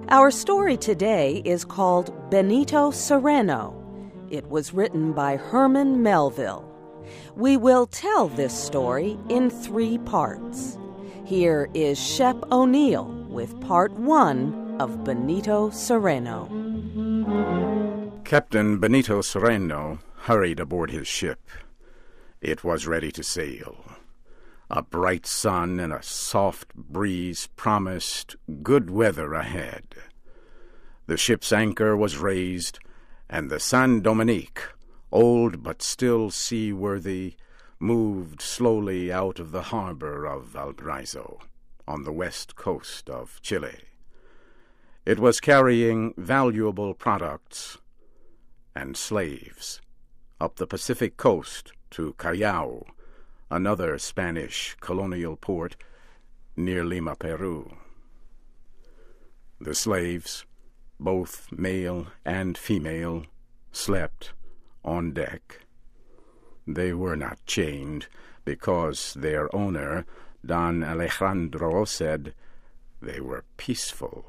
Our story today is called Benito Cereno. It was written by Herman Melville. We will tell this story in 3 parts. Here is Shep O'Neill with Part 1 of Benito Cereno. Captain Benito Cereno hurried aboard his ship. It was ready to sail. A bright sun and a soft breeze promised good weather ahead. The ship's anchor was raised, and the San Dominique, old but still seaworthy, moved slowly out of the harbor of Valparaiso, on the west coast of Chile. It was carrying valuable products and slaves up the Pacific coast to Callao, another Spanish colonial port near Lima, Peru. The slaves, both male and female, slept on deck. They were not chained because their owner, Don Alejandro, said they were peaceful.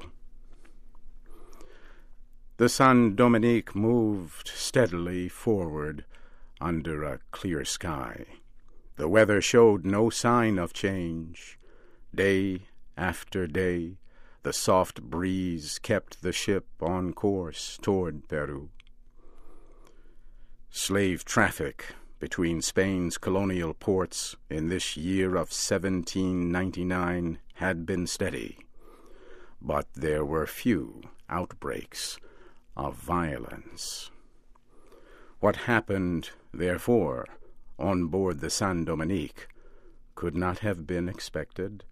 The San Dominique moved steadily forward under a clear sky. The weather showed no sign of change. Day after day, the soft breeze kept the ship on course toward Peru. Slave traffic between Spain's colonial ports in this year of 1799 had been steady, but there were few outbreaks of violence. What happened, therefore, on board the San Dominique could not have been expected.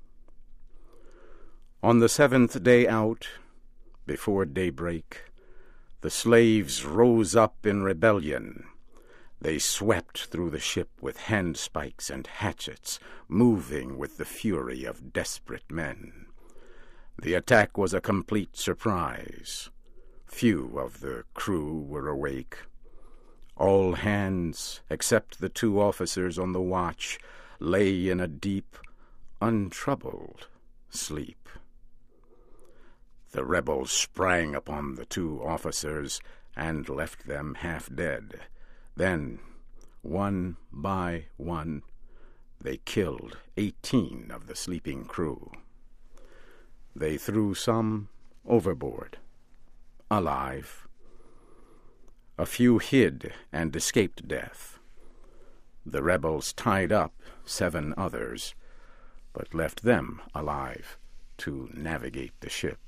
On the 7th day out, before daybreak, the slaves rose up in rebellion. They swept through the ship with handspikes and hatchets, moving with the fury of desperate men. The attack was a complete surprise. Few of the crew were awake. All hands, except the 2 officers on the watch, lay in a deep, untroubled sleep. The rebels sprang upon the 2 officers and left them half dead. Then, one by one, they killed 18 of the sleeping crew. They threw some overboard, alive. A few hid and escaped death. The rebels tied up 7 others, but left them alive to navigate the ship.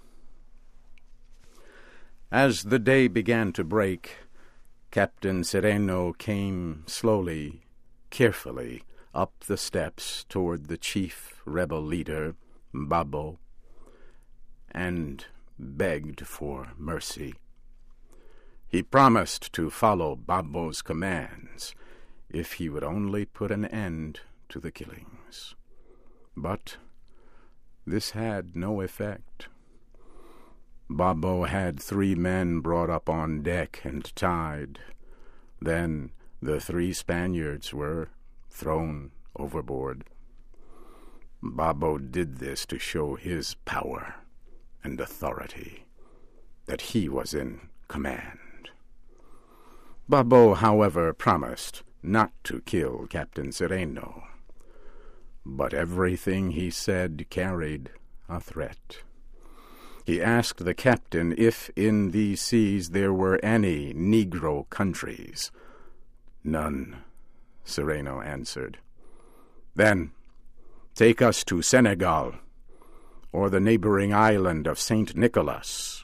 As the day began to break, Captain Cereno came slowly, carefully, up the steps toward the chief rebel leader, Babo, and begged for mercy. He promised to follow Babo's commands if he would only put an end to the killings. But this had no effect. Babo had 3 men brought up on deck and tied. Then the 3 Spaniards were thrown overboard. Babo did this to show his power and authority, that he was in command. Babo, however, promised not to kill Captain Cereno, but everything he said carried a threat. He asked the captain if in these seas there were any Negro countries. None, Cereno answered. Then take us to Senegal, or the neighboring island of St. Nicholas.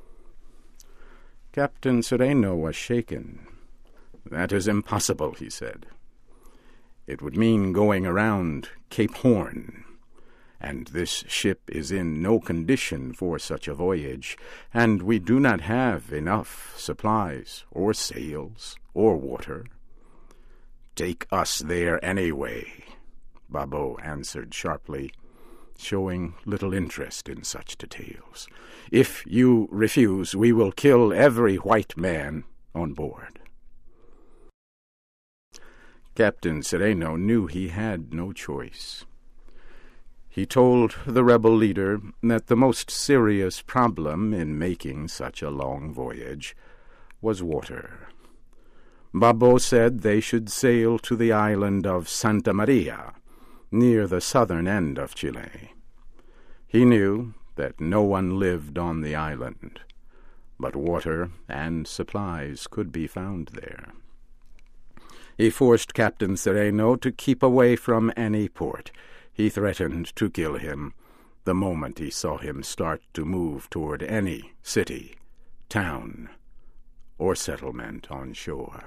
Captain Cereno was shaken. That is impossible, he said. It would mean going around Cape Horn, and this ship is in no condition for such a voyage, and we do not have enough supplies, or sails, or water. Take us there anyway, Babo answered sharply, showing little interest in such details. If you refuse, we will kill every white man on board. Captain Cereno knew he had no choice. He told the rebel leader that the most serious problem in making such a long voyage was water. Babo said they should sail to the island of Santa Maria, near the southern end of Chile. He knew that no one lived on the island, but water and supplies could be found there. He forced Captain Sereno to keep away from any port. He threatened to kill him the moment he saw him start to move toward any city, town, or settlement on shore.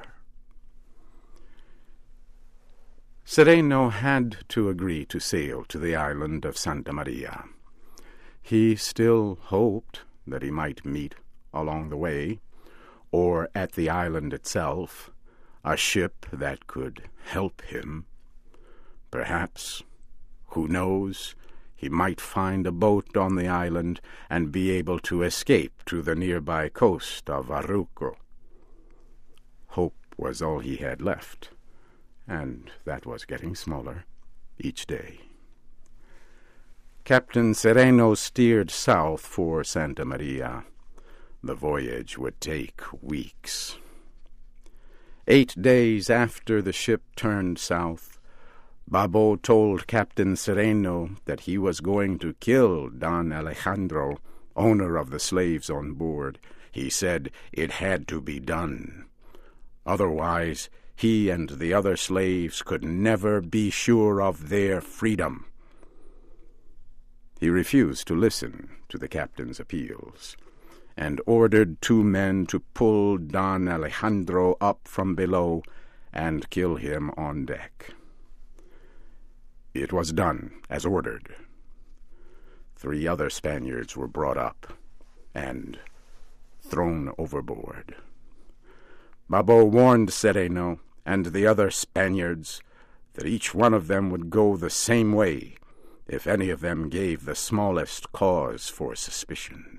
Sereno had to agree to sail to the island of Santa Maria. He still hoped that he might meet along the way, or at the island itself, a ship that could help him. Perhaps, who knows, he might find a boat on the island and be able to escape to the nearby coast of Arauco. Hope was all he had left, and that was getting smaller each day. Captain Sereno steered south for Santa Maria. The voyage would take weeks. 8 days after the ship turned south, Babo told Captain Sereno that he was going to kill Don Alejandro, owner of the slaves on board. He said it had to be done. Otherwise, he and the other slaves could never be sure of their freedom. He refused to listen to the captain's appeals, and ordered 2 men to pull Don Alejandro up from below and kill him on deck. It was done as ordered. 3 other Spaniards were brought up and thrown overboard. Babo warned Sereno and the other Spaniards that each one of them would go the same way if any of them gave the smallest cause for suspicion.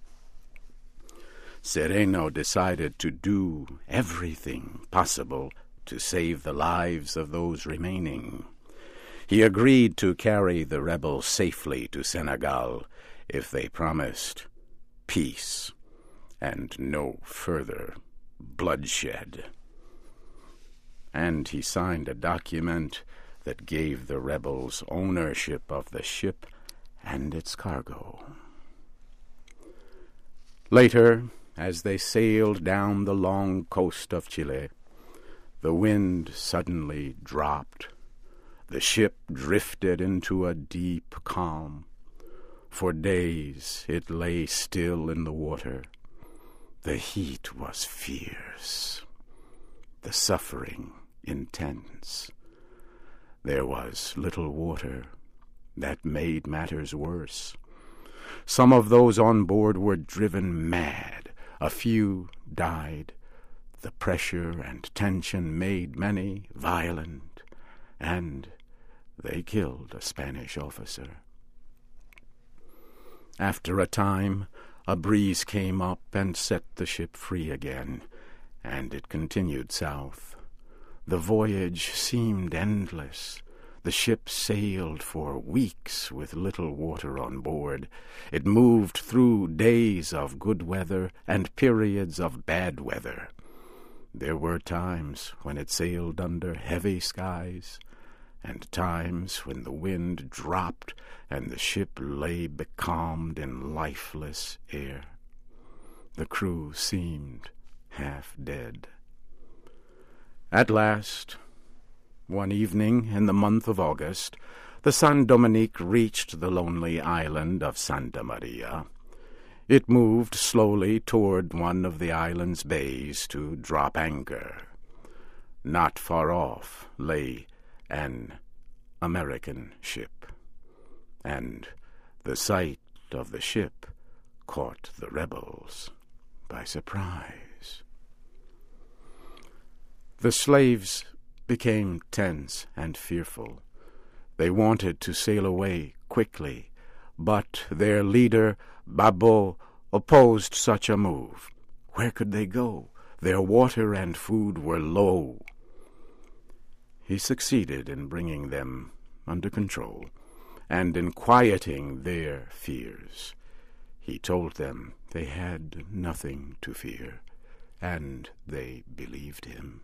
Sereno decided to do everything possible to save the lives of those remaining. He agreed to carry the rebels safely to Senegal if they promised peace and no further bloodshed. And he signed a document that gave the rebels ownership of the ship and its cargo. Later, as they sailed down the long coast of Chile, the wind suddenly dropped. The ship drifted into a deep calm. For days it lay still in the water. The heat was fierce, the suffering intense. There was little water. That made matters worse. Some of those on board were driven mad. A few died. The pressure and tension made many violent, and they killed a Spanish officer. After a time, a breeze came up and set the ship free again, and it continued south. The voyage seemed endless. The ship sailed for weeks with little water on board. It moved through days of good weather and periods of bad weather. There were times when it sailed under heavy skies, and times when the wind dropped and the ship lay becalmed in lifeless air. The crew seemed half dead. At last, one evening in the month of August, the San Dominique reached the lonely island of Santa Maria. It moved slowly toward one of the island's bays to drop anchor. Not far off lay an American ship, and the sight of the ship caught the rebels by surprise. The slaves became tense and fearful. They wanted to sail away quickly, but their leader, Babo, opposed such a move. Where could they go? Their water and food were low. He succeeded in bringing them under control, and in quieting their fears, he told them they had nothing to fear, and they believed him.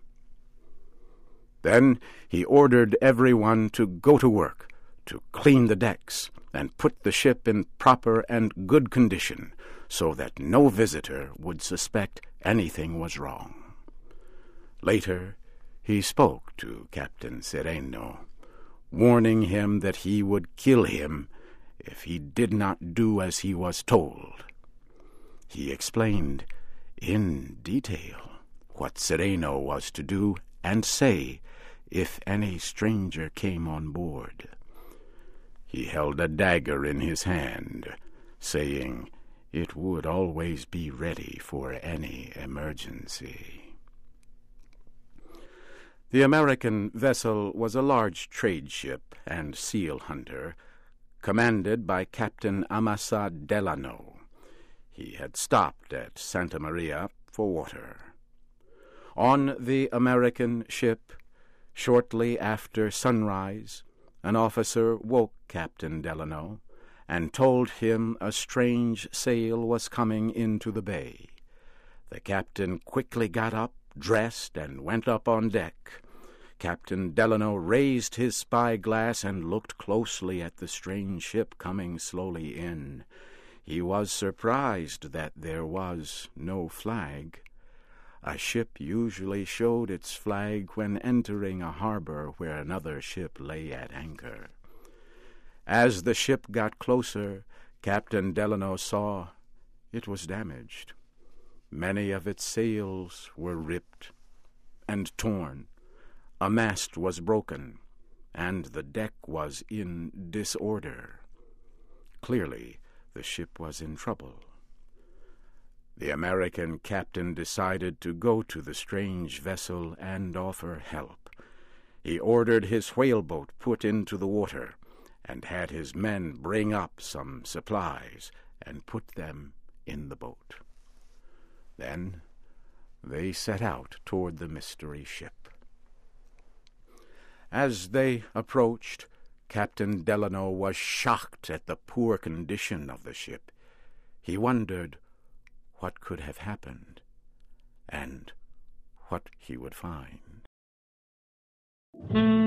Then he ordered everyone to go to work, to clean the decks, and put the ship in proper and good condition, so that no visitor would suspect anything was wrong. Later he spoke to Captain Sereno, warning him that he would kill him if he did not do as he was told. He explained in detail what Sereno was to do and say if any stranger came on board. He held a dagger in his hand, saying it would always be ready for any emergency. The American vessel was a large trade ship and seal hunter, commanded by Captain Amasa Delano. He had stopped at Santa Maria for water. On the American ship, shortly after sunrise, an officer woke Captain Delano and told him a strange sail was coming into the bay. The captain quickly got up, dressed, and went up on deck. Captain Delano raised his spyglass and looked closely at the strange ship coming slowly in. He was surprised that there was no flag. A ship usually showed its flag when entering a harbor where another ship lay at anchor. As the ship got closer, Captain Delano saw it was damaged. Many of its sails were ripped and torn. A mast was broken, and the deck was in disorder. Clearly, the ship was in trouble. The American captain decided to go to the strange vessel and offer help. He ordered his whaleboat put into the water, and had his men bring up some supplies and put them in the boat. Then they set out toward the mystery ship. As they approached, Captain Delano was shocked at the poor condition of the ship. He wondered what could have happened, and what he would find.